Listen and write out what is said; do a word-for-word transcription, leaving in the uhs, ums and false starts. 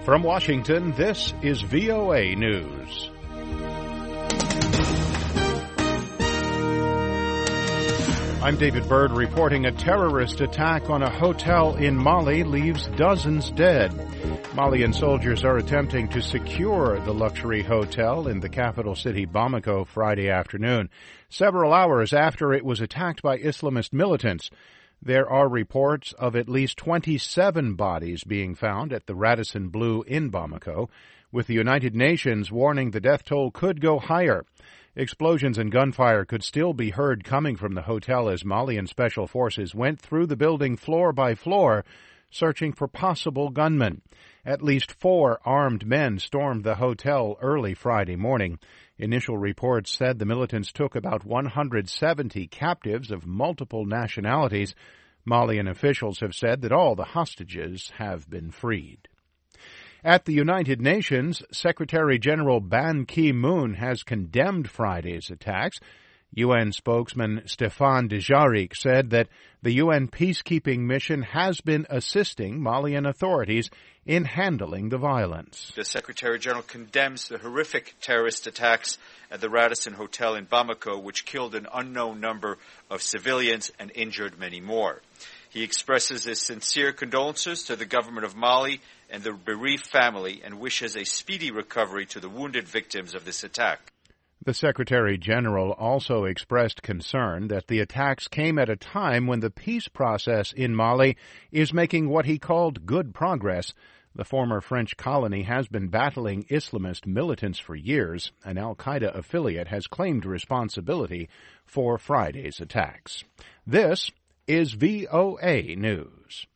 From Washington, this is V O A News. I'm David Byrd reporting a terrorist attack on a hotel in Mali leaves dozens dead. Malian soldiers are attempting to secure the luxury hotel in the capital city Bamako Friday afternoon, several hours after it was attacked by Islamist militants. There are reports of at least twenty-seven bodies being found at the Radisson Blu in Bamako, with the United Nations warning the death toll could go higher. Explosions and gunfire could still be heard coming from the hotel as Malian special forces went through the building floor by floor, searching for possible gunmen. At least four armed men stormed the hotel early Friday morning. Initial reports said the militants took about one hundred seventy captives of multiple nationalities. Malian officials have said that all the hostages have been freed. At the United Nations, Secretary-General Ban Ki-moon has condemned Friday's attacks. U N spokesman Stéphane Dujarric said that the U N peacekeeping mission has been assisting Malian authorities in handling the violence. The Secretary-General condemns the horrific terrorist attacks at the Radisson Hotel in Bamako, which killed an unknown number of civilians and injured many more. He expresses his sincere condolences to the government of Mali and the bereaved family and wishes a speedy recovery to the wounded victims of this attack. The Secretary-General also expressed concern that the attacks came at a time when the peace process in Mali is making what he called good progress. The former French colony has been battling Islamist militants for years. An al-Qaeda affiliate has claimed responsibility for Friday's attacks. This is V O A News.